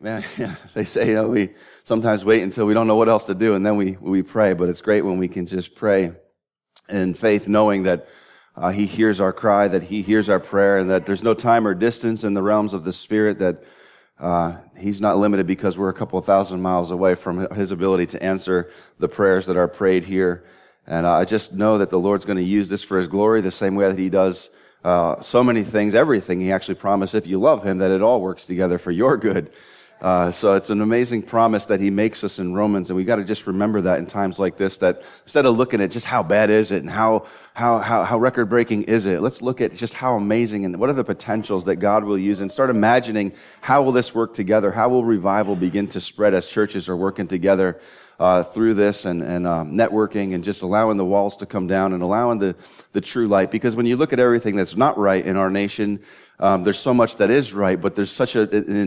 Man, yeah, they say, we sometimes wait until we don't know what else to do, and then we pray. But it's great when we can just pray in faith, knowing that He hears our cry, that He hears our prayer, and that there's no time or distance in the realms of the Spirit, that He's not limited because we're a couple of thousand miles away from His ability to answer the prayers that are prayed here. And I just know that the Lord's going to use this for His glory, the same way that He does so many things, everything. He actually promised, if you love Him, that it all works together for your good. So it's an amazing promise that He makes us in Romans, and we got to just remember that in times like this, that instead of looking at just how bad is it and how record-breaking is it, let's look at just how amazing and what are the potentials that God will use, and start imagining how will this work together, how will revival begin to spread as churches are working together through this and networking and just allowing the walls to come down and allowing the true light. Because when you look at everything that's not right in our nation, there's so much that is right, but there's such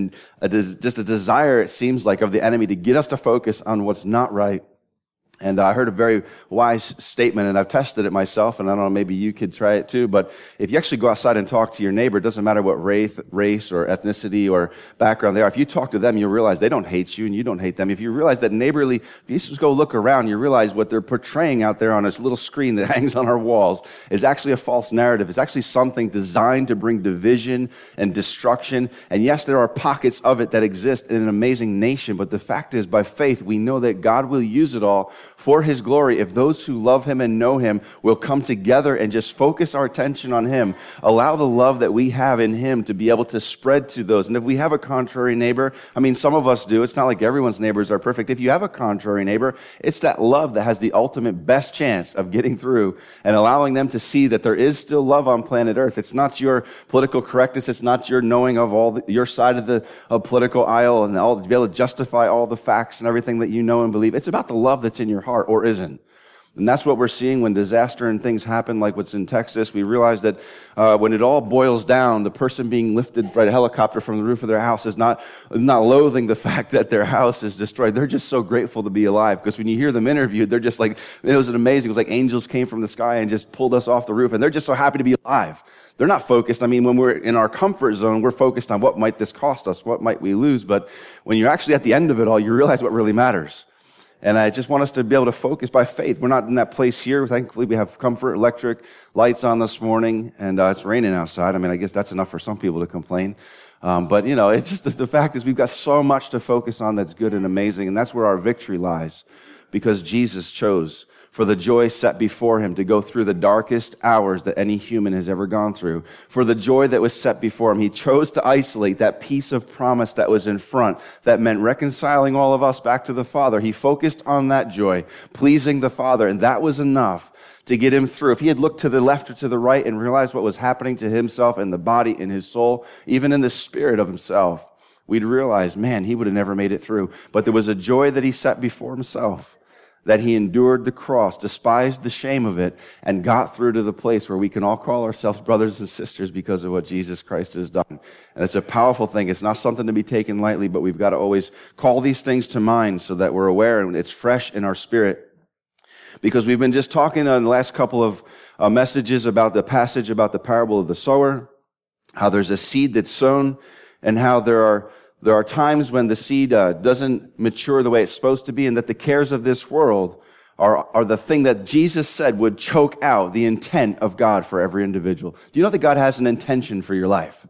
just a desire, it seems like, of the enemy to get us to focus on what's not right. And I heard a very wise statement, and I've tested it myself, and I don't know, maybe you could try it too, but if you actually go outside and talk to your neighbor, it doesn't matter what race or ethnicity or background they are, if you talk to them, you'll realize they don't hate you and you don't hate them. If you realize that neighborly, if you just go look around, you realize what they're portraying out there on this little screen that hangs on our walls is actually a false narrative. It's actually something designed to bring division and destruction. And yes, there are pockets of it that exist in an amazing nation, but the fact is, by faith, we know that God will use it all for His glory if those who love Him and know Him will come together and just focus our attention on Him, allow the love that we have in Him to be able to spread to those. And if we have a contrary neighbor, I mean, some of us do, it's not like everyone's neighbors are perfect. If you have a contrary neighbor, it's that love that has the ultimate best chance of getting through and allowing them to see that there is still love on planet Earth. It's not your political correctness, it's not your knowing of your side of the political aisle and to be able to justify all the facts and everything that you know and believe. It's about the love that's in your heart, or isn't. And that's what we're seeing when disaster and things happen like what's in Texas. We realize that when it all boils down, the person being lifted by a helicopter from the roof of their house is not loathing the fact that their house is destroyed. They're just so grateful to be alive, because when you hear them interviewed, they're just like, it was amazing. It was like angels came from the sky and just pulled us off the roof, and they're just so happy to be alive. They're not focused. I mean, when we're in our comfort zone, we're focused on what might this cost us, what might we lose. But when you're actually at the end of it all, you realize what really matters. And I just want us to be able to focus by faith. We're not in that place here. Thankfully, we have comfort, electric lights on this morning, and it's raining outside. I mean, I guess that's enough for some people to complain. But, it's just the fact is we've got so much to focus on that's good and amazing, and that's where our victory lies, because Jesus chose for the joy set before Him to go through the darkest hours that any human has ever gone through. For the joy that was set before Him, He chose to isolate that piece of promise that was in front, that meant reconciling all of us back to the Father. He focused on that joy, pleasing the Father, and that was enough to get Him through. If He had looked to the left or to the right and realized what was happening to Himself in the body, in His soul, even in the spirit of Himself, we'd realize, man, He would have never made it through. But there was a joy that He set before Himself, that He endured the cross, despised the shame of it, and got through to the place where we can all call ourselves brothers and sisters because of what Jesus Christ has done. And it's a powerful thing. It's not something to be taken lightly, but we've got to always call these things to mind so that we're aware and it's fresh in our spirit. Because we've been just talking on the last couple of messages about the passage about the parable of the sower, how there's a seed that's sown, and how there are times when the seed doesn't mature the way it's supposed to be, and that the cares of this world are the thing that Jesus said would choke out the intent of God for every individual. Do you know that God has an intention for your life?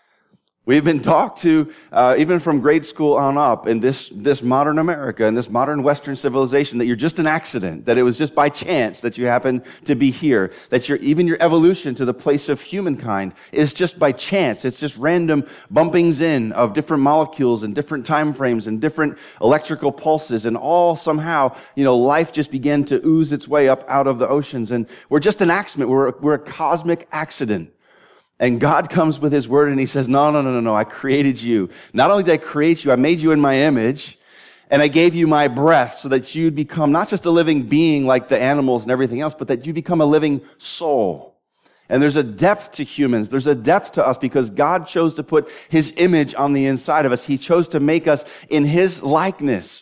We've been taught to, even from grade school on up, in this modern America, in this modern Western civilization, that you're just an accident, that it was just by chance that you happen to be here, that even your evolution to the place of humankind is just by chance. It's just random bumpings in of different molecules and different time frames and different electrical pulses, and all somehow, life just began to ooze its way up out of the oceans, and we're just an accident. We're a cosmic accident. And God comes with His word and He says, no, I created you. Not only did I create you, I made you in my image, and I gave you my breath so that you'd become not just a living being like the animals and everything else, but that you become a living soul. And there's a depth to humans. There's a depth to us because God chose to put His image on the inside of us. He chose to make us in His likeness.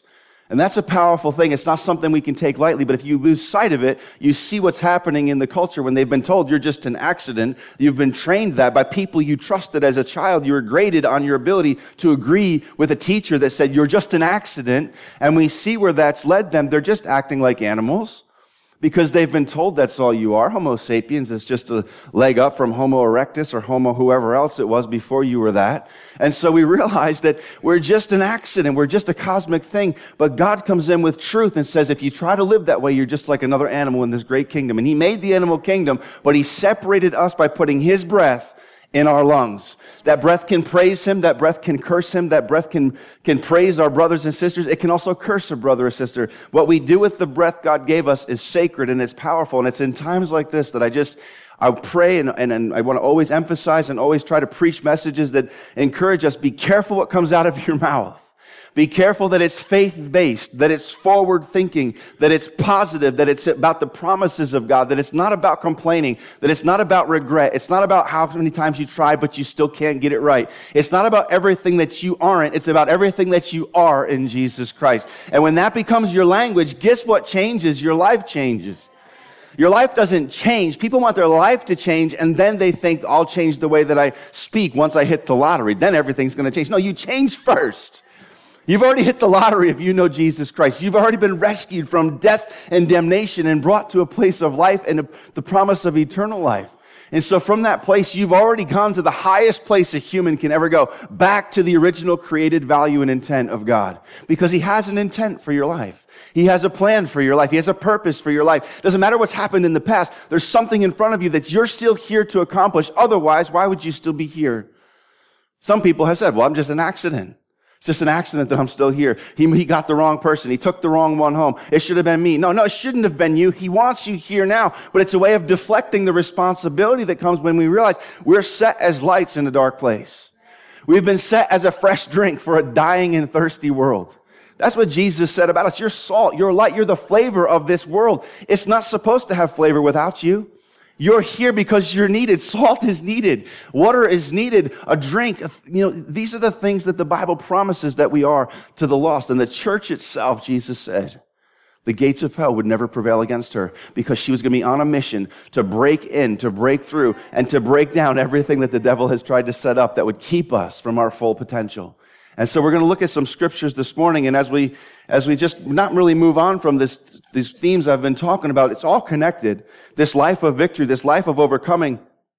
And that's a powerful thing. It's not something we can take lightly, but if you lose sight of it, you see what's happening in the culture when they've been told you're just an accident. You've been trained that by people you trusted as a child. You were graded on your ability to agree with a teacher that said you're just an accident. And we see where that's led them. They're just acting like animals because they've been told that's all you are. Homo sapiens is just a leg up from Homo erectus or Homo whoever else it was before you were that. And so we realize that we're just an accident. We're just a cosmic thing. But God comes in with truth and says, if you try to live that way, you're just like another animal in this great kingdom. And he made the animal kingdom, but he separated us by putting his breath in our lungs. That breath can praise him. That breath can curse him. That breath can praise our brothers and sisters. It can also curse a brother or sister. What we do with the breath God gave us is sacred and it's powerful. And it's in times like this that I pray and I want to always emphasize and always try to preach messages that encourage us. Be careful what comes out of your mouth. Be careful that it's faith-based, that it's forward-thinking, that it's positive, that it's about the promises of God, that it's not about complaining, that it's not about regret. It's not about how many times you tried, but you still can't get it right. It's not about everything that you aren't. It's about everything that you are in Jesus Christ. And when that becomes your language, guess what changes? Your life changes. Your life doesn't change. People want their life to change, and then they think, I'll change the way that I speak once I hit the lottery. Then everything's going to change. No, you change first. You've already hit the lottery if you know Jesus Christ. You've already been rescued from death and damnation and brought to a place of life and the promise of eternal life. And so from that place, you've already gone to the highest place a human can ever go, back to the original created value and intent of God. Because he has an intent for your life. He has a plan for your life. He has a purpose for your life. Doesn't matter what's happened in the past. There's something in front of you that you're still here to accomplish. Otherwise, why would you still be here? Some people have said, well, I'm just an accident. It's just an accident that I'm still here. He got the wrong person. He took the wrong one home. It should have been me. No, it shouldn't have been you. He wants you here now. But it's a way of deflecting the responsibility that comes when we realize we're set as lights in a dark place. We've been set as a fresh drink for a dying and thirsty world. That's what Jesus said about us. You're salt, you're light, you're the flavor of this world. It's not supposed to have flavor without you. You're here because you're needed. Salt is needed. Water is needed. A drink. These are the things that the Bible promises that we are to the lost. And the church itself, Jesus said, the gates of hell would never prevail against her because she was going to be on a mission to break in, to break through, and to break down everything that the devil has tried to set up that would keep us from our full potential. And so we're going to look at some scriptures this morning, and as we just not really move on from these themes I've been talking about, it's all connected. This life of victory, this life of overcoming,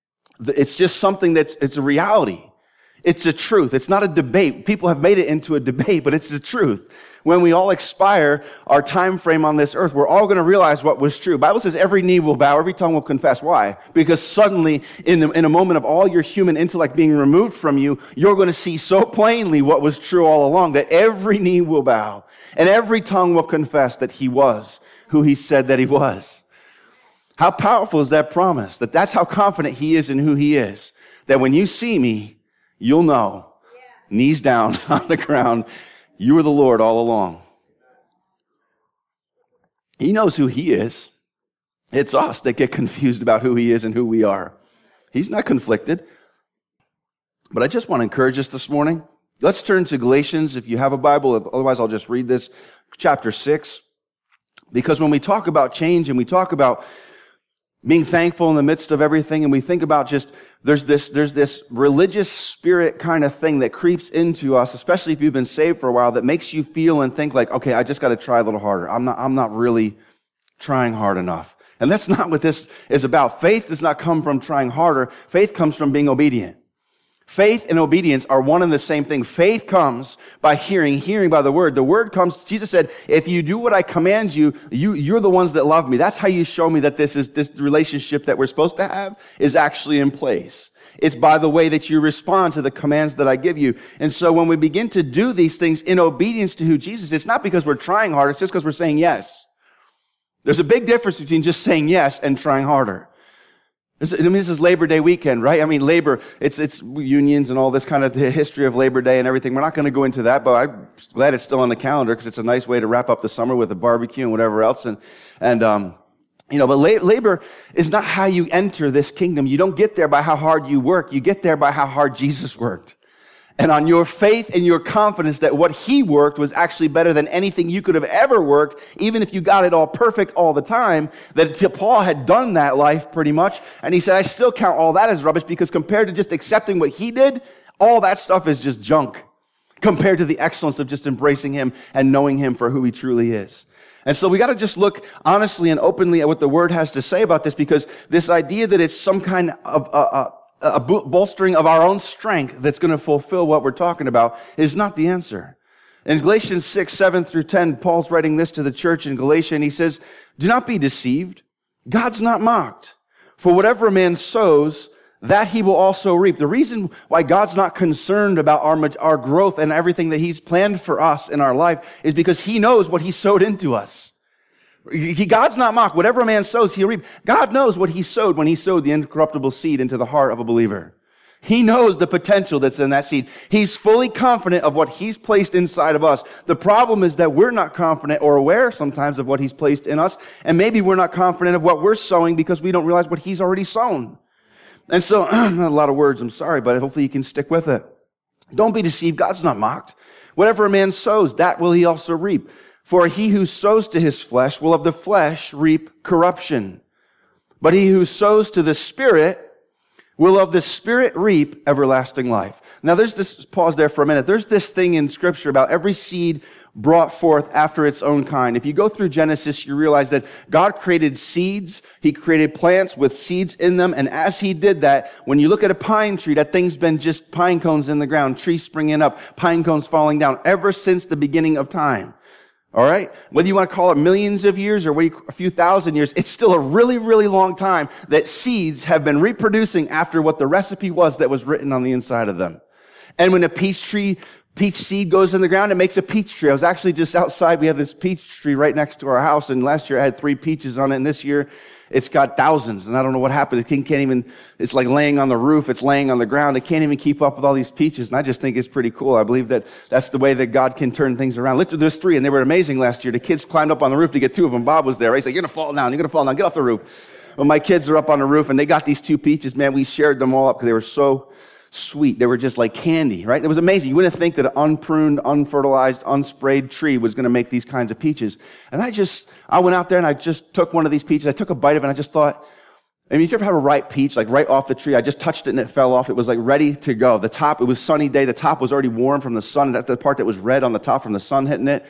it's just something it's a reality. It's a truth. It's not a debate. People have made it into a debate, but it's the truth. When we all expire our time frame on this earth, we're all going to realize what was true. The Bible says every knee will bow, every tongue will confess. Why? Because suddenly, in a moment of all your human intellect being removed from you, you're going to see so plainly what was true all along that every knee will bow and every tongue will confess that he was who he said that he was. How powerful is that promise? That's how confident he is in who he is. That when you see me, you'll know. Yeah. Knees down on the ground. You were the Lord all along. He knows who he is. It's us that get confused about who he is and who we are. He's not conflicted. But I just want to encourage us this morning. Let's turn to Galatians if you have a Bible. Otherwise, I'll just read this. Chapter 6. Because when we talk about change and we talk about being thankful in the midst of everything, and we think about just there's this religious spirit kind of thing that creeps into us, especially if you've been saved for a while, that makes you feel and think like, okay, I just got to try a little harder. I'm not really trying hard enough. And that's not what this is about. Faith does not come from trying harder. Faith comes from being obedient. Faith and obedience are one and the same thing. Faith comes by hearing by the word. The word comes, Jesus said, if you do what I command you, you're the ones that love me. That's how you show me that this relationship that we're supposed to have is actually in place. It's by the way that you respond to the commands that I give you. And so when we begin to do these things in obedience to who Jesus is, it's not because we're trying harder, it's just because we're saying yes. There's a big difference between just saying yes and trying harder. This is Labor Day weekend, right? I mean, labor, it's unions and all this kind of the history of Labor Day and everything. We're not going to go into that, but I'm glad it's still on the calendar because it's a nice way to wrap up the summer with a barbecue and whatever else. But labor is not how you enter this kingdom. You don't get there by how hard you work. You get there by how hard Jesus worked. and on your faith and your confidence that what he worked was actually better than anything you could have ever worked, even if you got it all perfect all the time, that Paul had done that life pretty much. And he said, I still count all that as rubbish because compared to just accepting what he did, all that stuff is just junk compared to the excellence of just embracing him and knowing him for who he truly is. And so we got to just look honestly and openly at what the Word has to say about this, because this idea that it's some kind of a bolstering of our own strength that's going to fulfill what we're talking about is not the answer. In Galatians 6, 7 through 10, Paul's writing this to the church in Galatia, and he says, do not be deceived. God's not mocked. For whatever a man sows, that he will also reap. The reason why God's not concerned about our growth and everything that he's planned for us in our life is because he knows what he sowed into us. God's not mocked. Whatever a man sows, he'll reap. God knows what he sowed when he sowed the incorruptible seed into the heart of a believer. He knows the potential that's in that seed. He's fully confident of what he's placed inside of us. The problem is that we're not confident or aware sometimes of what he's placed in us, and maybe we're not confident of what we're sowing because we don't realize what he's already sown. And so, not a lot of words, I'm sorry, but hopefully you can stick with it. Don't be deceived. God's not mocked. Whatever a man sows, that will he also reap. For he who sows to his flesh will of the flesh reap corruption. But he who sows to the Spirit will of the Spirit reap everlasting life. Now there's this, pause there for a minute. There's this thing in Scripture about every seed brought forth after its own kind. If you go through Genesis, you realize that God created seeds. He created plants with seeds in them. And as he did that, when you look at a pine tree, that thing's been just pine cones in the ground, trees springing up, pine cones falling down ever since the beginning of time. All right? Whether you want to call it millions of years or a few thousand years, it's still a really, really long time that seeds have been reproducing after what the recipe was that was written on the inside of them. And when a peach seed goes in the ground, it makes a peach tree. I was actually just outside. We have this peach tree right next to our house, and last year I had 3 peaches on it, and this year it's got thousands, and I don't know what happened. The thing can't even, it's like laying on the roof, it's laying on the ground. It can't even keep up with all these peaches, and I just think it's pretty cool. I believe that that's the way that God can turn things around. Literally, there's 3, and they were amazing last year. The kids climbed up on the roof to get 2 of them. Bob was there. He's like, you're going to fall down, get off the roof. Well, my kids are up on the roof, and they got these 2 peaches. Man, we shared them all up because they were so sweet. They were just like candy, right? It was amazing. You wouldn't think that an unpruned, unfertilized, unsprayed tree was going to make these kinds of peaches. And I went out there and I just took one of these peaches. I took a bite of it and I just thought, I mean, you ever have a ripe peach, like right off the tree? I just touched it and it fell off. It was like ready to go. The top, it was sunny day. The top was already warm from the sun. That's the part that was red on the top from the sun hitting it.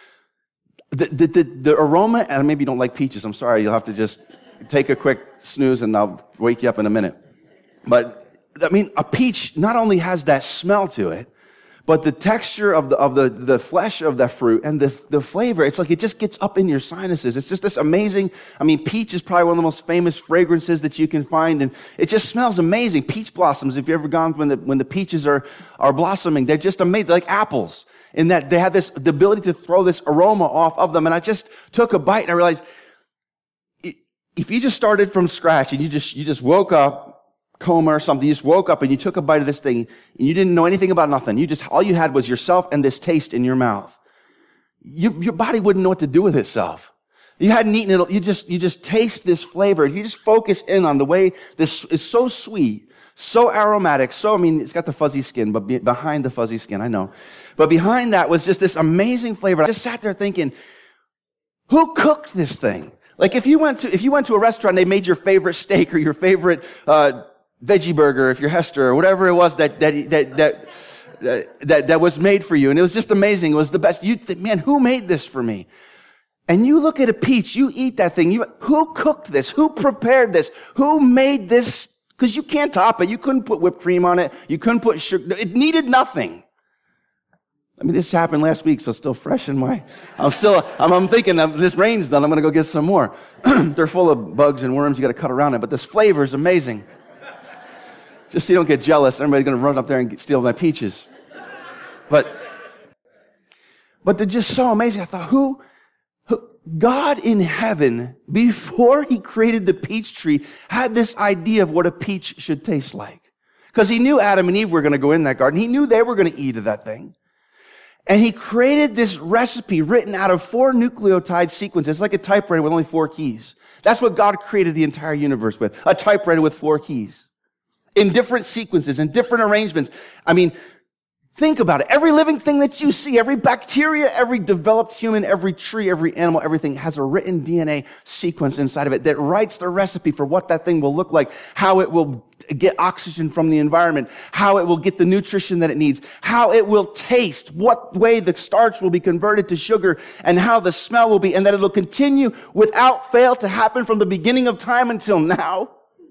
The aroma, and maybe you don't like peaches. I'm sorry. You'll have to just take a quick snooze and I'll wake you up in a minute. But I mean, a peach not only has that smell to it, but the texture of the flesh of the fruit and the flavor, it's like it just gets up in your sinuses. It's just this amazing, I mean, peach is probably one of the most famous fragrances that you can find, and it just smells amazing. Peach blossoms, if you've ever gone when the peaches are blossoming, they're just amazing, they're like apples, in that they have the ability to throw this aroma off of them. And I just took a bite and I realized, if you just started from scratch and you just woke up, coma or something, you just woke up and you took a bite of this thing and you didn't know anything about nothing. All you had was yourself and this taste in your mouth. Your body wouldn't know what to do with itself. You hadn't eaten it. You just taste this flavor. If you just focus in on the way this is so sweet, so aromatic, it's got the fuzzy skin, but behind the fuzzy skin, I know. But behind that was just this amazing flavor. I just sat there thinking, who cooked this thing? Like if you went to a restaurant and they made your favorite steak or your favorite, veggie burger, if you're Hester, or whatever it was that was made for you. And it was just amazing. It was the best. Man, who made this for me? And you look at a peach, you eat that thing. Who cooked this? Who prepared this? Who made this? Because you can't top it. You couldn't put whipped cream on it. You couldn't put sugar. It needed nothing. I mean, this happened last week, so it's still fresh in my, I'm thinking this rain's done. I'm going to go get some more. They're full of bugs and worms. You got to cut around it, but this flavor is amazing. Just so you don't get jealous, everybody's going to run up there and steal my peaches. But they're just so amazing. I thought, who God in heaven, before he created the peach tree, had this idea of what a peach should taste like. Because he knew Adam and Eve were going to go in that garden. He knew they were going to eat of that thing. And he created this recipe written out of 4 nucleotide sequences. It's like a typewriter with only 4 keys. That's what God created the entire universe with, a typewriter with 4 keys. In different sequences, in different arrangements. I mean, Think about it. Every living thing that you see, every bacteria, every developed human, every tree, every animal, everything has a written DNA sequence inside of it that writes the recipe for what that thing will look like, how it will get oxygen from the environment, how it will get the nutrition that it needs, how it will taste, what way the starch will be converted to sugar, and how the smell will be, and that it'll continue without fail to happen from the beginning of time until now.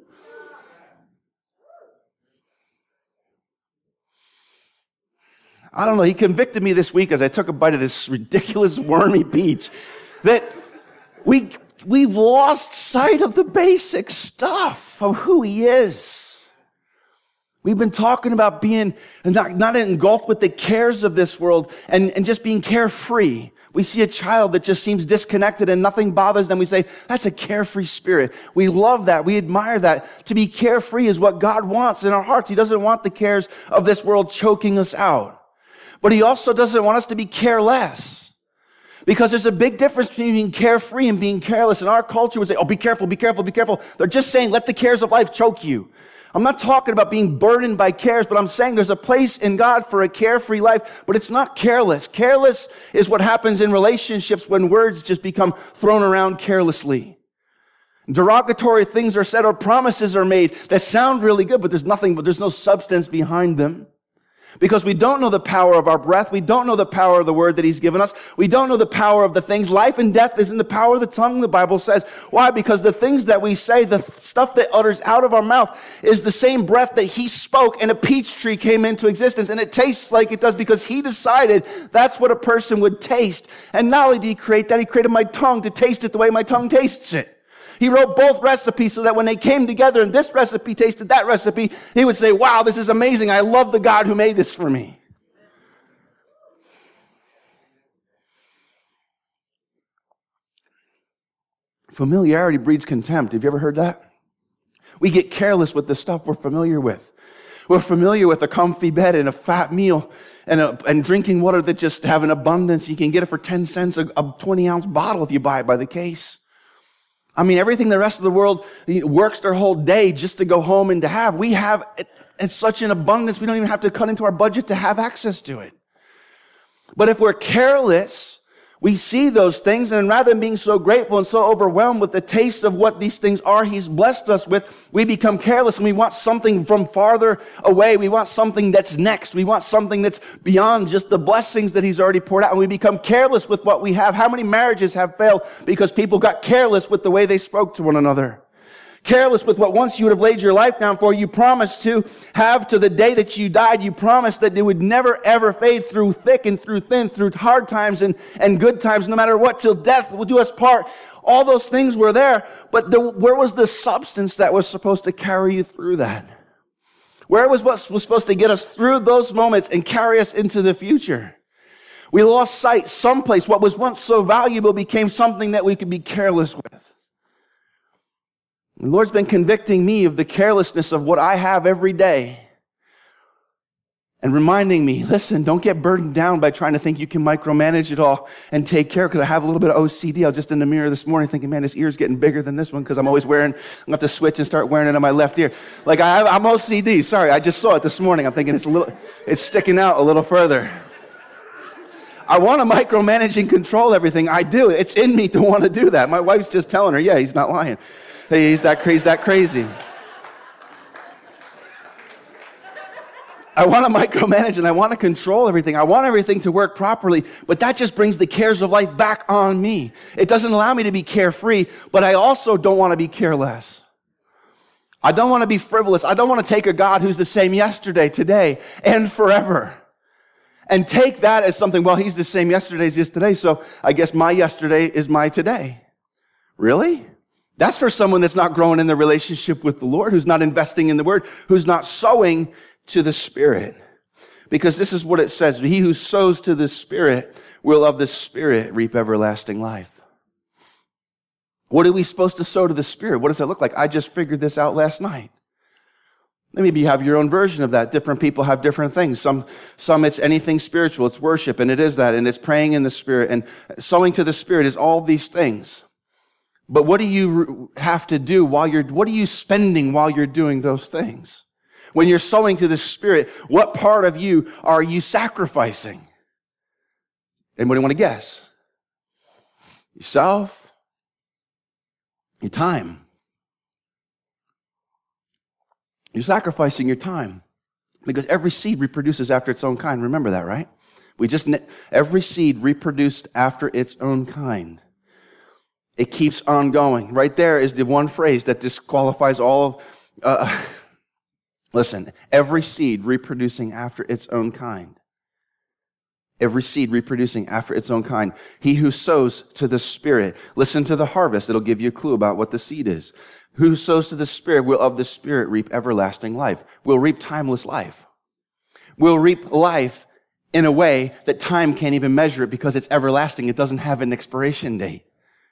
I don't know, he convicted me this week as I took a bite of this ridiculous wormy peach that we've lost sight of the basic stuff of who he is. We've been talking about being not engulfed with the cares of this world and just being carefree. We see a child that just seems disconnected and nothing bothers them. We say, that's a carefree spirit. We love that. We admire that. To be carefree is what God wants in our hearts. He doesn't want the cares of this world choking us out. But he also doesn't want us to be careless. Because there's a big difference between being carefree and being careless. And our culture would say, oh, be careful, be careful, be careful. They're just saying, let the cares of life choke you. I'm not talking about being burdened by cares, but I'm saying there's a place in God for a carefree life, but it's not careless. Careless is what happens in relationships when words just become thrown around carelessly. Derogatory things are said or promises are made that sound really good, but there's no substance behind them. Because we don't know the power of our breath. We don't know the power of the word that he's given us. We don't know the power of the things. Life and death is in the power of the tongue, the Bible says. Why? Because the things that we say, the stuff that utters out of our mouth is the same breath that he spoke and a peach tree came into existence. And it tastes like it does because he decided that's what a person would taste. And not only did he create that, he created my tongue to taste it the way my tongue tastes it. He wrote both recipes so that when they came together and this recipe tasted that recipe, he would say, wow, this is amazing. I love the God who made this for me. Familiarity breeds contempt. Have you ever heard that? We get careless with the stuff we're familiar with. We're familiar with a comfy bed and a fat meal and drinking water that just have an abundance. You can get it for 10 cents, a 20-ounce bottle if you buy it by the case. I mean, everything the rest of the world works their whole day just to go home and to have. We have it in such an abundance, we don't even have to cut into our budget to have access to it. But if we're careless, we see those things, and rather than being so grateful and so overwhelmed with the taste of what these things are he's blessed us with, we become careless and we want something from farther away. We want something that's next. We want something that's beyond just the blessings that he's already poured out, and we become careless with what we have. How many marriages have failed because people got careless with the way they spoke to one another? Careless with what once you would have laid your life down for, you promised to have to the day that you died. You promised that it would never ever fade through thick and through thin, through hard times and good times, no matter what, till death will do us part. All those things were there, but where was the substance that was supposed to carry you through that? Where was what was supposed to get us through those moments and carry us into the future? We lost sight someplace. What was once so valuable became something that we could be careless with. The Lord's been convicting me of the carelessness of what I have every day and reminding me, listen, don't get burdened down by trying to think you can micromanage it all and take care, because I have a little bit of OCD. I was just in the mirror this morning thinking, man, this ear's getting bigger than this one because I'm always I'm going to have to switch and start wearing it on my left ear. Like I'm OCD. Sorry, I just saw it this morning. I'm thinking it's sticking out a little further. I want to micromanage and control everything. I do. It's in me to want to do that. My wife's just telling her, yeah, he's not lying. Hey, he's that crazy. I want to micromanage and I want to control everything. I want everything to work properly, but that just brings the cares of life back on me. It doesn't allow me to be carefree, but I also don't want to be careless. I don't want to be frivolous. I don't want to take a God who's the same yesterday, today, and forever, and take that as something, well, he's the same yesterday as he is today, so I guess my yesterday is my today. Really? That's for someone that's not growing in the relationship with the Lord, who's not investing in the Word, who's not sowing to the Spirit. Because this is what it says, he who sows to the Spirit will of the Spirit reap everlasting life. What are we supposed to sow to the Spirit? What does that look like? I just figured this out last night. Maybe you have your own version of that. Different people have different things. Some it's anything spiritual. It's worship, and it is that, and it's praying in the Spirit. And sowing to the Spirit is all these things. But what do you have to do what are you spending while you're doing those things? When you're sowing to the Spirit, what part of you are you sacrificing? Anybody want to guess? Yourself? Your time? You're sacrificing your time because every seed reproduces after its own kind. Remember that, right? Every seed reproduced after its own kind. It keeps on going. Right there is the one phrase that disqualifies all of... Listen, every seed reproducing after its own kind. Every seed reproducing after its own kind. He who sows to the Spirit, listen to the harvest. It'll give you a clue about what the seed is. Who sows to the Spirit will of the Spirit reap everlasting life. Will reap timeless life. Will reap life in a way that time can't even measure it because it's everlasting. It doesn't have an expiration date.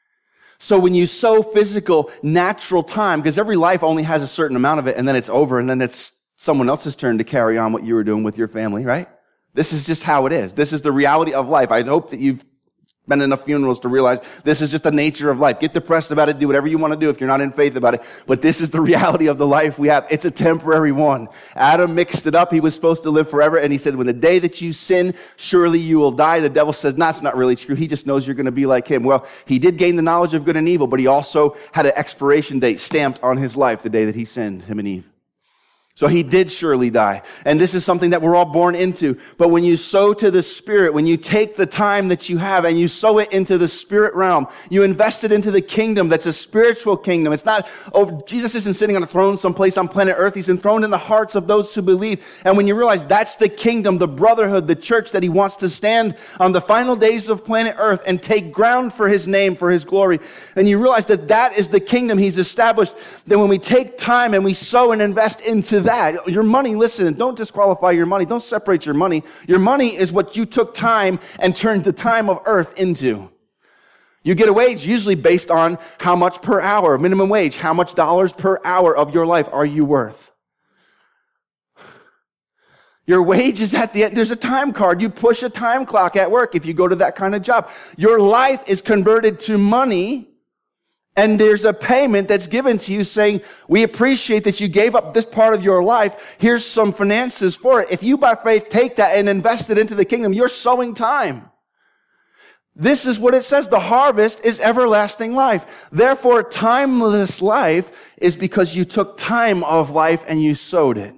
So when you sow physical, natural time, because every life only has a certain amount of it, and then it's over, and then it's someone else's turn to carry on what you were doing with your family, right? This is just how it is. This is the reality of life. I hope that you've been in enough funerals to realize this is just the nature of life. Get depressed about it. Do whatever you want to do if you're not in faith about it. But this is the reality of the life we have. It's a temporary one. Adam mixed it up. He was supposed to live forever. And he said, when the day that you sin, surely you will die. The devil says, no, it's not really true. He just knows you're going to be like him. Well, he did gain the knowledge of good and evil, but he also had an expiration date stamped on his life the day that he sinned, him and Eve. So he did surely die. And this is something that we're all born into. But when you sow to the Spirit, when you take the time that you have and you sow it into the Spirit realm, you invest it into the kingdom that's a spiritual kingdom. It's not, Jesus isn't sitting on a throne someplace on planet Earth. He's enthroned in the hearts of those who believe. And when you realize that's the kingdom, the brotherhood, the church that he wants to stand on the final days of planet Earth and take ground for his name, for his glory, and you realize that that is the kingdom he's established, then when we take time and we sow and invest into that, your money, listen, don't disqualify your money. Don't separate your money. Your money is what you took time and turned the time of earth into. You get a wage usually based on how much per hour, minimum wage, how much dollars per hour of your life are you worth? Your wage is at the end. There's a time card. You push a time clock at work if you go to that kind of job. Your life is converted to money. And there's a payment that's given to you saying, we appreciate that you gave up this part of your life. Here's some finances for it. If you by faith take that and invest it into the kingdom, you're sowing time. This is what it says. The harvest is everlasting life. Therefore, timeless life is because you took time of life and you sowed it.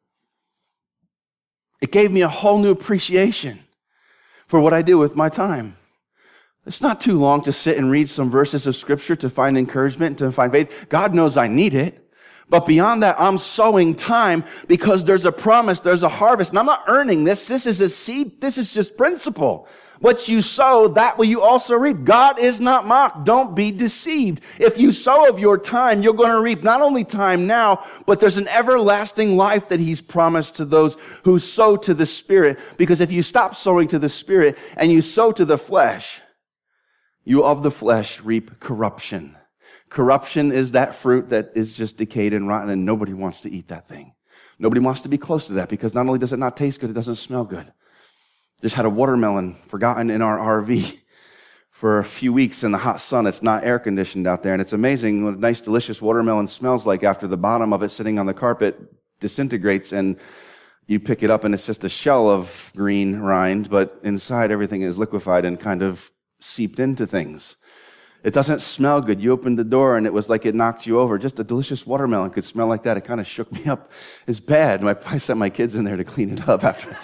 It gave me a whole new appreciation for what I do with my time. It's not too long to sit and read some verses of Scripture to find encouragement, to find faith. God knows I need it. But beyond that, I'm sowing time because there's a promise, there's a harvest. And I'm not earning this. This is a seed. This is just principle. What you sow, that will you also reap. God is not mocked. Don't be deceived. If you sow of your time, you're going to reap not only time now, but there's an everlasting life that he's promised to those who sow to the Spirit. Because if you stop sowing to the Spirit and you sow to the flesh, you of the flesh reap corruption. Corruption is that fruit that is just decayed and rotten, and nobody wants to eat that thing. Nobody wants to be close to that because not only does it not taste good, it doesn't smell good. Just had a watermelon forgotten in our RV for a few weeks in the hot sun. It's not air conditioned out there, and it's amazing what a nice, delicious watermelon smells like after the bottom of it sitting on the carpet disintegrates and you pick it up and it's just a shell of green rind, but inside everything is liquefied and kind of seeped into things. It doesn't smell good. You opened the door and it was like it knocked you over. Just a delicious watermelon could smell like that. It kind of shook me up. It's bad. I sent my kids in there to clean it up after.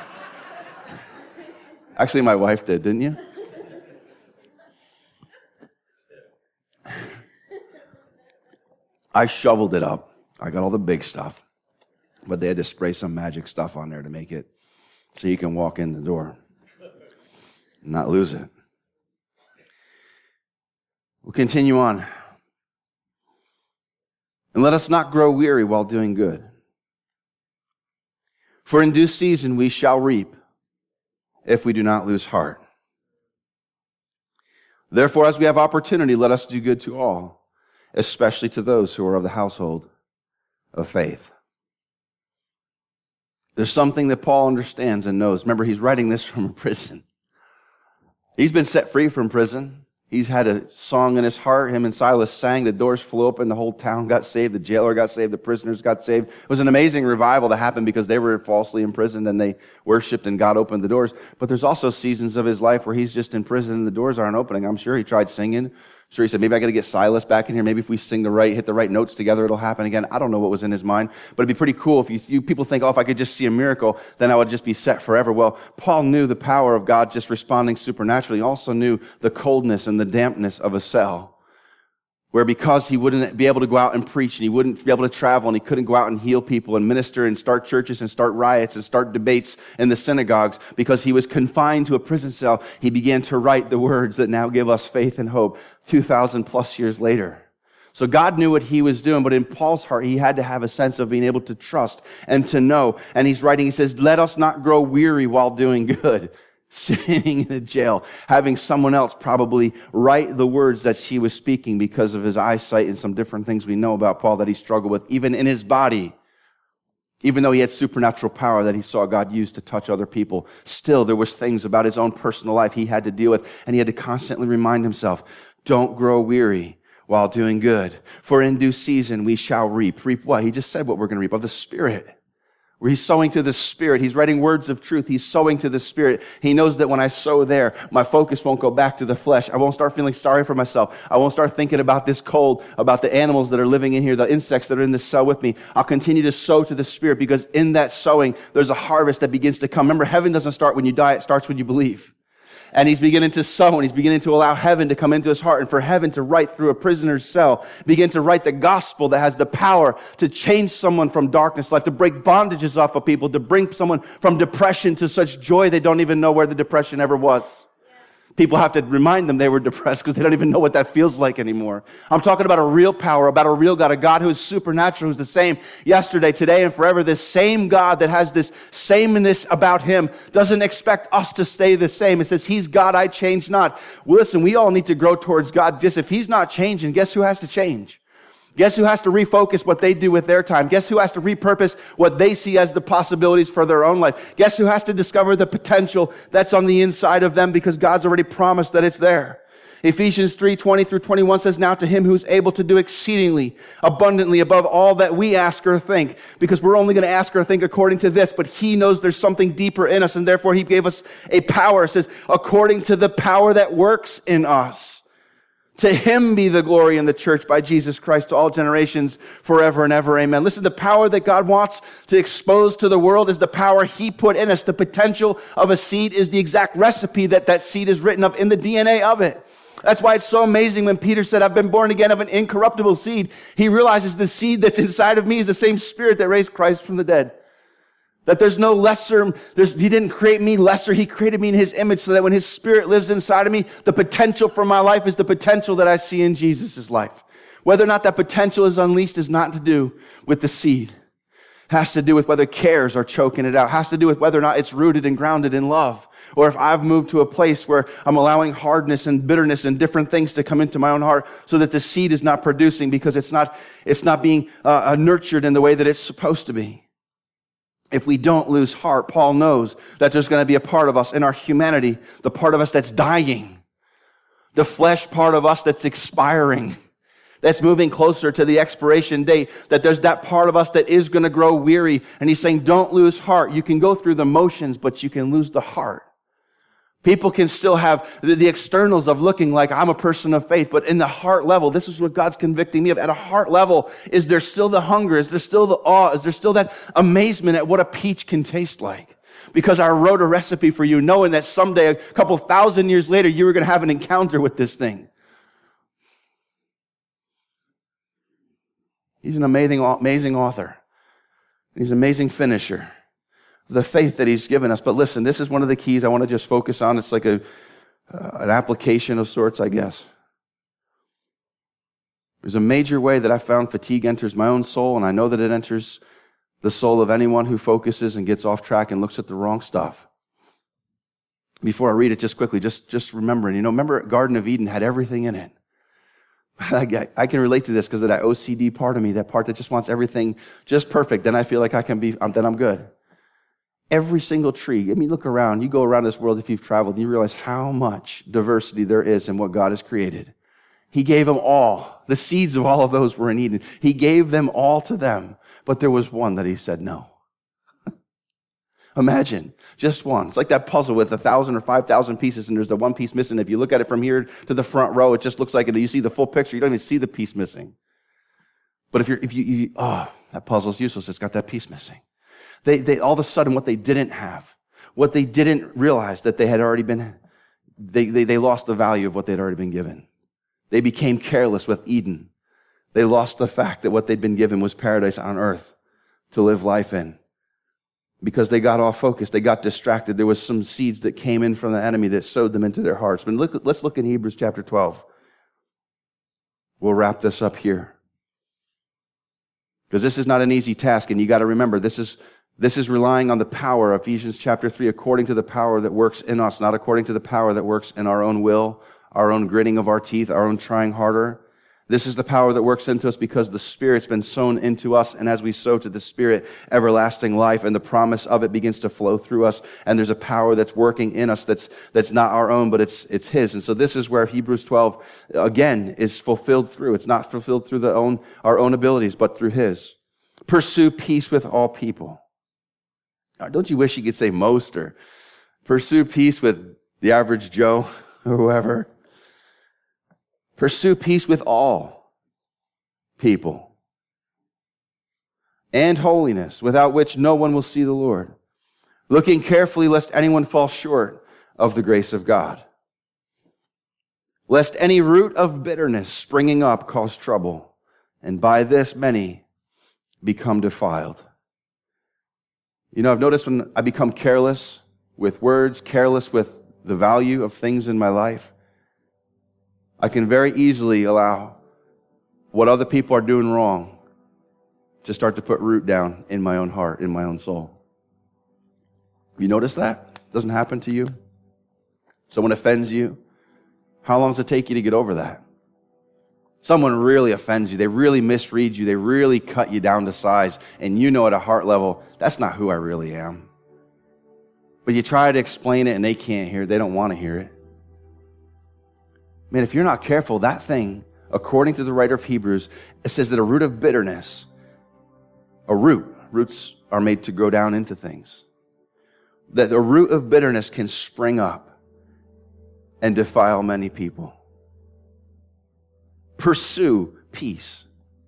Actually, my wife did, didn't you? I shoveled it up. I got all the big stuff. But they had to spray some magic stuff on there to make it so you can walk in the door and not lose it. We'll continue on. And let us not grow weary while doing good. For in due season we shall reap if we do not lose heart. Therefore, as we have opportunity, let us do good to all, especially to those who are of the household of faith. There's something that Paul understands and knows. Remember, he's writing this from a prison. He's been set free from prison. He's had a song in his heart. Him and Silas sang. The doors flew open. The whole town got saved. The jailer got saved. The prisoners got saved. It was an amazing revival that happened because they were falsely imprisoned and they worshiped and God opened the doors. But there's also seasons of his life where he's just in prison and the doors aren't opening. I'm sure he tried singing. I'm sure he said, maybe I got to get Silas back in here. Maybe if we sing hit the right notes together, it'll happen again. I don't know what was in his mind, but it'd be pretty cool if you people think, if I could just see a miracle, then I would just be set forever. Well, Paul knew the power of God just responding supernaturally. He also knew the coldness and the dampness of a cell, where because he wouldn't be able to go out and preach and he wouldn't be able to travel and he couldn't go out and heal people and minister and start churches and start riots and start debates in the synagogues, because he was confined to a prison cell, he began to write the words that now give us faith and hope 2,000 plus years later. So God knew what he was doing, but in Paul's heart, he had to have a sense of being able to trust and to know. And he's writing, he says, let us not grow weary while doing good. Sitting in a jail, having someone else probably write the words that she was speaking because of his eyesight and some different things we know about Paul that he struggled with, even in his body. Even though he had supernatural power that he saw God use to touch other people, still there was things about his own personal life he had to deal with, and he had to constantly remind himself, don't grow weary while doing good, for in due season we shall reap. Reap what? He just said what we're going to reap, of the Spirit. Where he's sowing to the Spirit. He's writing words of truth. He's sowing to the Spirit. He knows that when I sow there, my focus won't go back to the flesh. I won't start feeling sorry for myself. I won't start thinking about this cold, about the animals that are living in here, the insects that are in this cell with me. I'll continue to sow to the Spirit, because in that sowing, there's a harvest that begins to come. Remember, heaven doesn't start when you die. It starts when you believe. And he's beginning to sow, and he's beginning to allow heaven to come into his heart, and for heaven to write through a prisoner's cell, begin to write the gospel that has the power to change someone from darkness to life, to break bondages off of people, to bring someone from depression to such joy they don't even know where the depression ever was. People have to remind them they were depressed because they don't even know what that feels like anymore. I'm talking about a real power, about a real God, a God who is supernatural, who's the same yesterday, today, and forever. This same God that has this sameness about him doesn't expect us to stay the same. It says, he's God, I change not. Well, listen, we all need to grow towards God. Just if he's not changing, guess who has to change? Guess who has to refocus what they do with their time? Guess who has to repurpose what they see as the possibilities for their own life? Guess who has to discover the potential that's on the inside of them, because God's already promised that it's there. Ephesians 3:20-21 says, now to him who's able to do exceedingly abundantly above all that we ask or think, because we're only going to ask or think according to this, but he knows there's something deeper in us, and therefore he gave us a power. It says, according to the power that works in us. To him be the glory in the church by Jesus Christ to all generations forever and ever. Amen. Listen, the power that God wants to expose to the world is the power he put in us. The potential of a seed is the exact recipe that seed is written of in the DNA of it. That's why it's so amazing when Peter said, I've been born again of an incorruptible seed. He realizes the seed that's inside of me is the same Spirit that raised Christ from the dead. That there's no lesser, he didn't create me lesser, he created me in his image, so that when his Spirit lives inside of me, the potential for my life is the potential that I see in Jesus' life. Whether or not that potential is unleashed is not to do with the seed. It has to do with whether cares are choking it out. It has to do with whether or not it's rooted and grounded in love. Or if I've moved to a place where I'm allowing hardness and bitterness and different things to come into my own heart, so that the seed is not producing because it's not being nurtured in the way that it's supposed to be. If we don't lose heart, Paul knows that there's going to be a part of us in our humanity, the part of us that's dying, the flesh part of us that's expiring, that's moving closer to the expiration date, that there's that part of us that is going to grow weary. And he's saying, don't lose heart. You can go through the motions, but you can lose the heart. People can still have the externals of looking like I'm a person of faith, but in the heart level, this is what God's convicting me of. At a heart level, is there still the hunger? Is there still the awe? Is there still that amazement at what a peach can taste like? Because I wrote a recipe for you, knowing that someday, a couple thousand years later, you were going to have an encounter with this thing. He's an amazing author. He's an amazing finisher. The faith that he's given us. But listen, this is one of the keys I want to just focus on. It's like an application of sorts, I guess. There's a major way that I found fatigue enters my own soul, and I know that it enters the soul of anyone who focuses and gets off track and looks at the wrong stuff. Before I read it, just quickly, just remembering, remember Garden of Eden had everything in it. I can relate to this because of that OCD part of me, that part that just wants everything just perfect. Then I feel like then I'm good. Every single tree. I mean, look around. You go around this world if you've traveled, and you realize how much diversity there is in what God has created. He gave them all. The seeds of all of those were in Eden. He gave them all to them. But there was one that he said no. Imagine, just one. It's like that puzzle with 1,000 or 5,000 pieces, and there's the one piece missing. If you look at it from here to the front row, it just looks like it. You see the full picture. You don't even see the piece missing. But that puzzle's useless. It's got that piece missing. They all of a sudden, what they didn't have, what they didn't realize that they had already been, they lost the value of what they'd already been given. They became careless with Eden. They lost the fact that what they'd been given was paradise on earth to live life in. Because they got off focus, they got distracted. There was some seeds that came in from the enemy that sowed them into their hearts. But let's look in Hebrews chapter 12. We'll wrap this up here. Because this is not an easy task, and you got to remember, this is relying on the power, Ephesians chapter 3, according to the power that works in us, not according to the power that works in our own will, our own gritting of our teeth, our own trying harder. This is the power that works into us because the Spirit's been sown into us, and as we sow to the Spirit, everlasting life, and the promise of it begins to flow through us, and there's a power that's working in us that's not our own, but it's His. And so this is where Hebrews 12, again, is fulfilled through. It's not fulfilled through our own abilities, but through His. Pursue peace with all people. Don't you wish you could say most, or pursue peace with the average Joe or whoever? Pursue peace with all people and holiness, without which no one will see the Lord, looking carefully lest anyone fall short of the grace of God, lest any root of bitterness springing up cause trouble, and by this many become defiled. You know, I've noticed when I become careless with words, careless with the value of things in my life, I can very easily allow what other people are doing wrong to start to put root down in my own heart, in my own soul. You notice that? Doesn't happen to you? Someone offends you? How long does it take you to get over that? Someone really offends you. They really misread you. They really cut you down to size. And you know at a heart level, that's not who I really am. But you try to explain it and they can't hear it. They don't want to hear it. Man, if you're not careful, that thing, according to the writer of Hebrews, it says that a root of bitterness, roots are made to grow down into things. That a root of bitterness can spring up and defile many people. Pursue peace.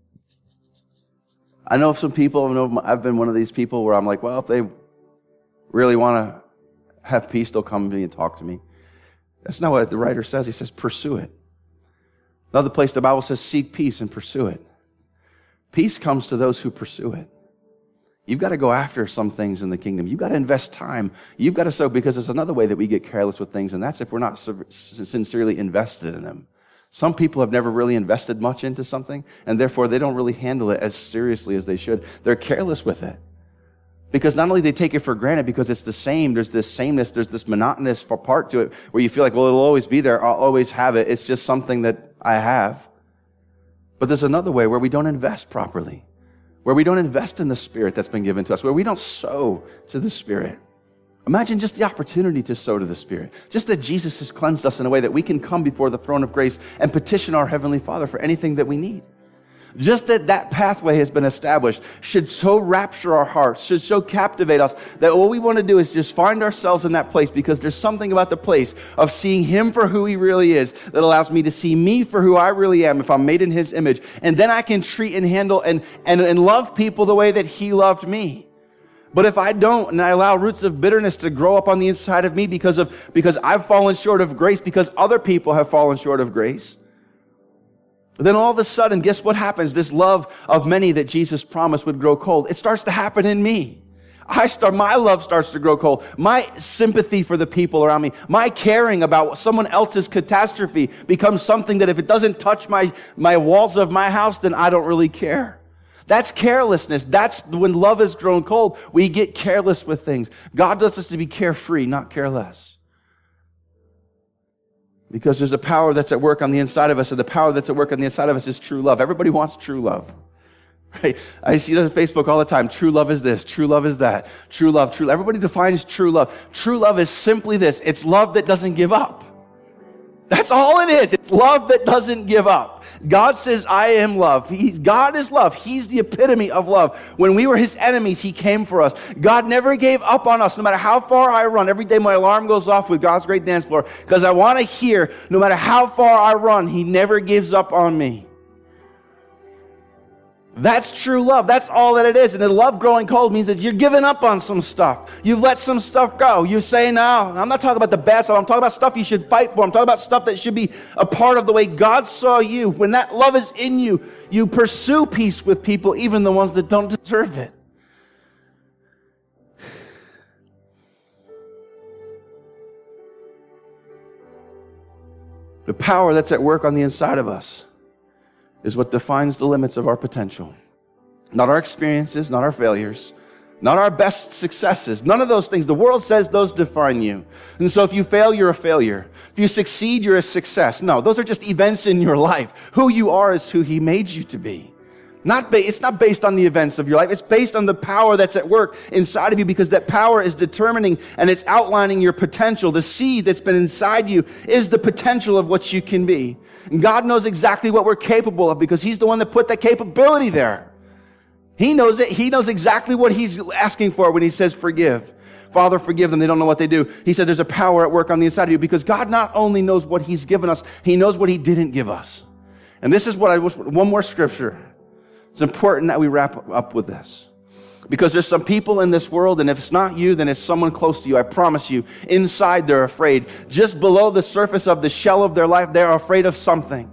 I know some people, I've been one of these people where I'm like, well, if they really want to have peace, they'll come to me and talk to me. That's not what the writer says. He says, pursue it. Another place the Bible says, seek peace and pursue it. Peace comes to those who pursue it. You've got to go after some things in the kingdom. You've got to invest time. You've got to sow, because there's another way that we get careless with things, and that's if we're not sincerely invested in them. Some people have never really invested much into something, and therefore they don't really handle it as seriously as they should. They're careless with it. Because not only they take it for granted because it's the same, there's this sameness, there's this monotonous part to it where you feel like, well, it'll always be there, I'll always have it, it's just something that I have. But there's another way where we don't invest properly, where we don't invest in the Spirit that's been given to us, where we don't sow to the Spirit. Imagine just the opportunity to sow to the Spirit. Just that Jesus has cleansed us in a way that we can come before the throne of grace and petition our Heavenly Father for anything that we need. Just that pathway has been established should so rapture our hearts, should so captivate us that what we want to do is just find ourselves in that place, because there's something about the place of seeing Him for who He really is that allows me to see me for who I really am if I'm made in His image. And then I can treat and handle and love people the way that He loved me. But if I don't, and I allow roots of bitterness to grow up on the inside of me because I've fallen short of grace, because other people have fallen short of grace, then all of a sudden, guess what happens? This love of many that Jesus promised would grow cold. It starts to happen in me. My love starts to grow cold. My sympathy for the people around me, my caring about someone else's catastrophe becomes something that if it doesn't touch my walls of my house, then I don't really care. That's carelessness. That's when love has grown cold. We get careless with things. God does us to be carefree, not careless. Because there's a power that's at work on the inside of us, and the power that's at work on the inside of us is true love. Everybody wants true love. Right? I see it on Facebook all the time. True love is this. True love is that. True love, true love. Everybody defines true love. True love is simply this. It's love that doesn't give up. That's all it is. It's love that doesn't give up. God says, I am love. God is love. He's the epitome of love. When we were his enemies, he came for us. God never gave up on us, no matter how far I run. Every day my alarm goes off with God's great dance floor because I want to hear, no matter how far I run, he never gives up on me. That's true love. That's all that it is. And the love growing cold means that you're giving up on some stuff. You've let some stuff go. You say, no, I'm not talking about the bad stuff. I'm talking about stuff you should fight for. I'm talking about stuff that should be a part of the way God saw you. When that love is in you, you pursue peace with people, even the ones that don't deserve it. The power that's at work on the inside of us is what defines the limits of our potential. Not our experiences, not our failures, not our best successes. None of those things. The world says those define you. And so if you fail, you're a failure. If you succeed, you're a success. No, those are just events in your life. Who you are is who he made you to be. It's not based on the events of your life. It's based on the power that's at work inside of you, because that power is determining and it's outlining your potential. The seed that's been inside you is the potential of what you can be. And God knows exactly what we're capable of because he's the one that put that capability there. He knows it. He knows exactly what he's asking for when he says forgive. Father, forgive them. They don't know what they do. He said there's a power at work on the inside of you because God not only knows what he's given us, he knows what he didn't give us. And this is what one more scripture. It's important that we wrap up with this. Because there's some people in this world, and if it's not you, then it's someone close to you. I promise you, inside they're afraid. Just below the surface of the shell of their life, they're afraid of something.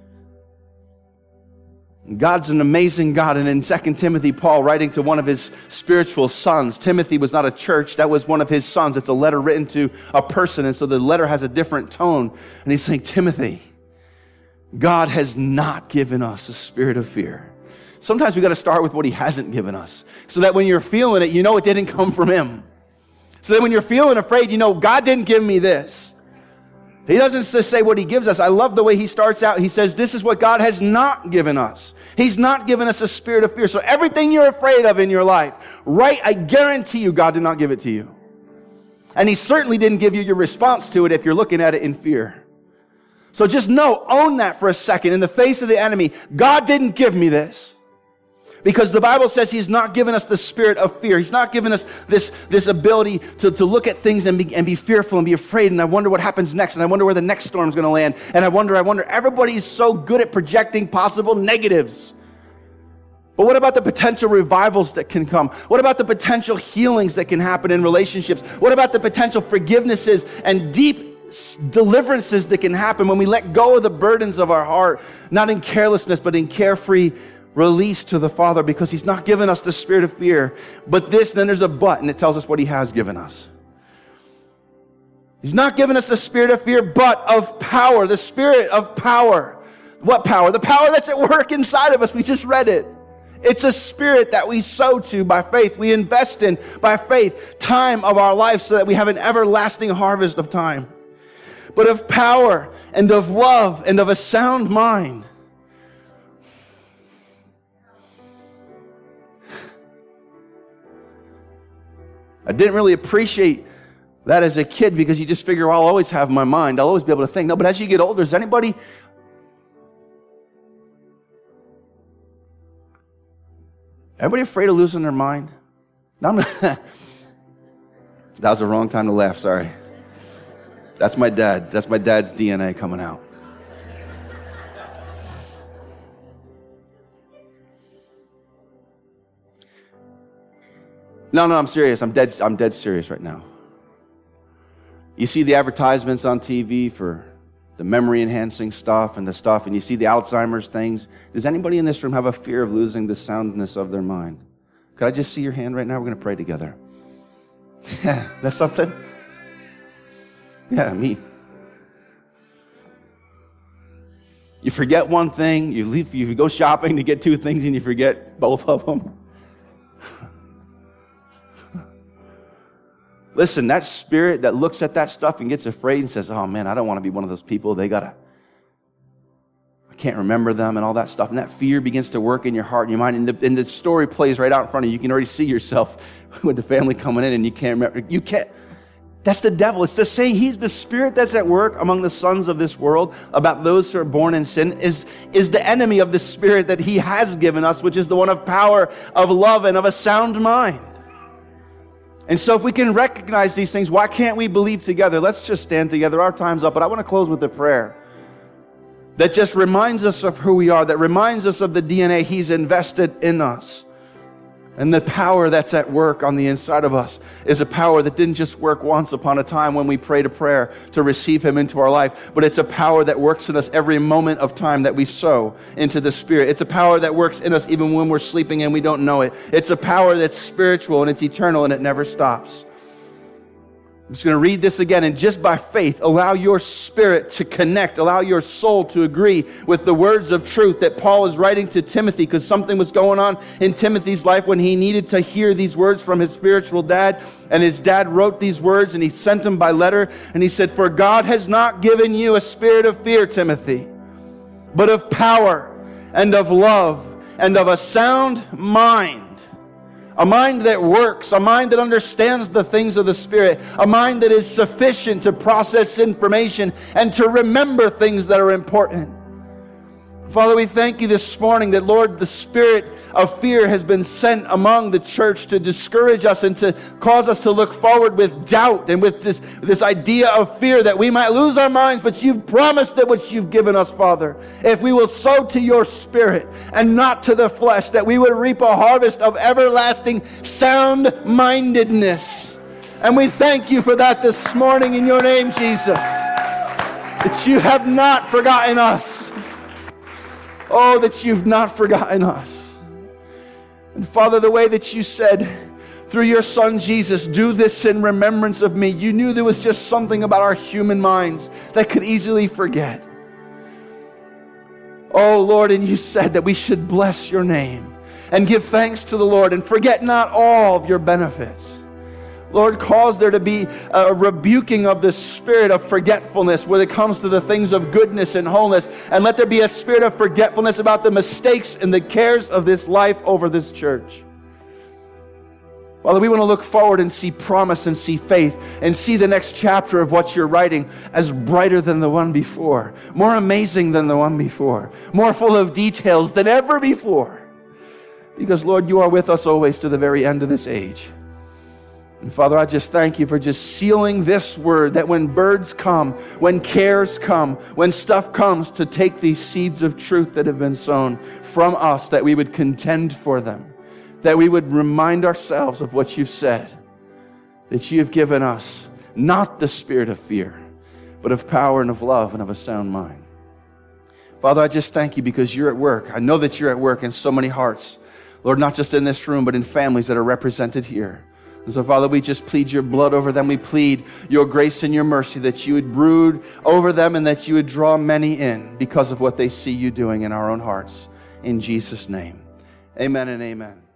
God's an amazing God. And in 2 Timothy, Paul, writing to one of his spiritual sons, Timothy was not a church, that was one of his sons. It's a letter written to a person, and so the letter has a different tone. And he's saying, Timothy, God has not given us a spirit of fear. Sometimes we got to start with what he hasn't given us, so that when you're feeling it, you know it didn't come from him. So that when you're feeling afraid, you know God didn't give me this. He doesn't just say what he gives us. I love the way he starts out. He says, this is what God has not given us. He's not given us a spirit of fear. So everything you're afraid of in your life, right, I guarantee you God did not give it to you. And he certainly didn't give you your response to it if you're looking at it in fear. So just know, own that for a second. In the face of the enemy, God didn't give me this. Because the Bible says he's not given us the spirit of fear. He's not given us this ability to look at things and be fearful and be afraid. And I wonder what happens next. And I wonder where the next storm's going to land. And I wonder. Everybody's so good at projecting possible negatives. But what about the potential revivals that can come? What about the potential healings that can happen in relationships? What about the potential forgivenesses and deep deliverances that can happen when we let go of the burdens of our heart, not in carelessness, but in carefree release to the Father, because he's not given us the spirit of fear. But then there's a but, and it tells us what he has given us. He's not given us the spirit of fear, but of power, the spirit of power. What power? The power that's at work inside of us. We just read it. It's a spirit that we sow to by faith. We invest in by faith time of our life so that we have an everlasting harvest of time. But of power and of love and of a sound mind. I didn't really appreciate that as a kid because you just figure, well, I'll always have my mind. I'll always be able to think. No, but as you get older, is anybody afraid of losing their mind? No, that was the wrong time to laugh, sorry. That's my dad. That's my dad's DNA coming out. No, I'm serious. I'm dead serious right now. You see the advertisements on TV for the memory-enhancing stuff and you see the Alzheimer's things. Does anybody in this room have a fear of losing the soundness of their mind? Could I just see your hand right now? We're going to pray together. Yeah, that's something? Yeah, me. You forget one thing, you go shopping to get two things and you forget both of them. Listen, that spirit that looks at that stuff and gets afraid and says, oh man, I don't want to be one of those people. I can't remember them and all that stuff. And that fear begins to work in your heart and your mind. And the story plays right out in front of you. You can already see yourself with the family coming in and you can't remember. You can't. That's the devil. It's the saying he's the spirit that's at work among the sons of this world about those who are born in sin is the enemy of the spirit that he has given us, which is the one of power, of love, and of a sound mind. And so if we can recognize these things, why can't we believe together? Let's just stand together. Our time's up, but I want to close with a prayer that just reminds us of who we are, that reminds us of the DNA he's invested in us. And the power that's at work on the inside of us is a power that didn't just work once upon a time when we prayed a prayer to receive him into our life, but it's a power that works in us every moment of time that we sow into the Spirit. It's a power that works in us even when we're sleeping and we don't know it. It's a power that's spiritual and it's eternal and it never stops. I'm just going to read this again, and just by faith, allow your spirit to connect, allow your soul to agree with the words of truth that Paul is writing to Timothy, because something was going on in Timothy's life when he needed to hear these words from his spiritual dad, and his dad wrote these words and he sent them by letter, and he said, "For God has not given you a spirit of fear, Timothy, but of power and of love and of a sound mind." A mind that works, a mind that understands the things of the Spirit, a mind that is sufficient to process information and to remember things that are important. Father, we thank you this morning that, Lord, the spirit of fear has been sent among the church to discourage us and to cause us to look forward with doubt and with this idea of fear that we might lose our minds, but you've promised that which you've given us, Father. If we will sow to your Spirit and not to the flesh, that we would reap a harvest of everlasting sound-mindedness. And we thank you for that this morning in your name, Jesus, that you have not forgotten us. Oh, that you've not forgotten us. And Father, the way that you said through your Son Jesus, "Do this in remembrance of me," you knew there was just something about our human minds that could easily forget. Oh, Lord, and you said that we should bless your name and give thanks to the Lord and forget not all of your benefits. Lord, cause there to be a rebuking of the spirit of forgetfulness when it comes to the things of goodness and wholeness. And let there be a spirit of forgetfulness about the mistakes and the cares of this life over this church. Father, we want to look forward and see promise and see faith and see the next chapter of what you're writing as brighter than the one before, more amazing than the one before, more full of details than ever before. Because, Lord, you are with us always to the very end of this age. And Father, I just thank you for just sealing this word, that when birds come, when cares come, when stuff comes, to take these seeds of truth that have been sown from us, that we would contend for them, that we would remind ourselves of what you've said, that you have given us not the spirit of fear, but of power and of love and of a sound mind. Father, I just thank you because you're at work. I know that you're at work in so many hearts, Lord, not just in this room, but in families that are represented here. And so, Father, we just plead your blood over them. We plead your grace and your mercy, that you would brood over them and that you would draw many in because of what they see you doing in our own hearts. In Jesus' name, amen and amen.